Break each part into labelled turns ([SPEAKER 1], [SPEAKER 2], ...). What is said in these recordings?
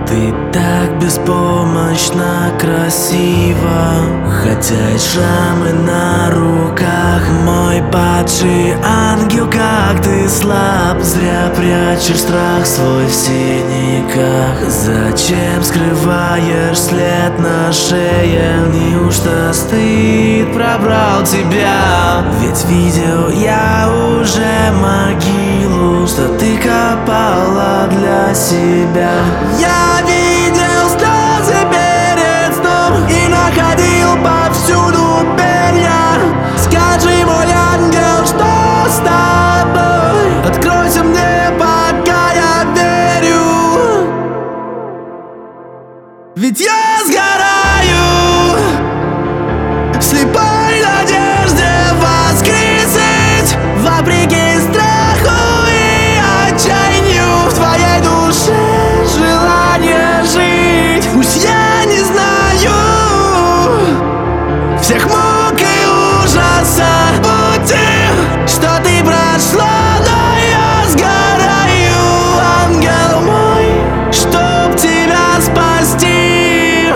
[SPEAKER 1] Ты так беспомощно красива, хотя и шрамы на руках. Мой падший ангел, как ты слаб, зря прячешь страх свой в синяках. Зачем скрываешь след на шее? Неужто стыд пробрал тебя? Ведь видел я уже могилу, что ты копала для себя. Я видел слезы перед сном и находил повсюду перья. Скажи, мой ангел, что с тобой? Откройся мне, пока я верю. Ведь я сгораю в слепой надежде воскресить, вопреки страху и отчаянию. В твоей душе желание жить. Пусть я не знаю всех мук и ужаса пути, что ты прошла, но я сгораю, ангел мой, чтоб тебя спасти.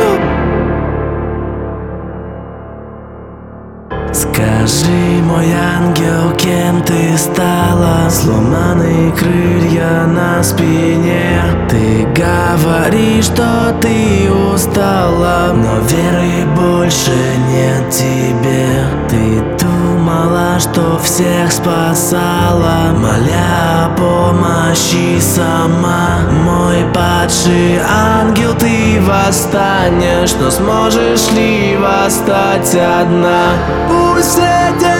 [SPEAKER 1] Скажи, мой ангел, кем ты стала? Сломанные крылья на спине. Ты говоришь, что ты устала, но веры больше нет тебе. Ты думала, что всех спасала, моля о помощи сама. Мой падший ангел, ты восстанешь, но сможешь ли восстать одна? Пусть все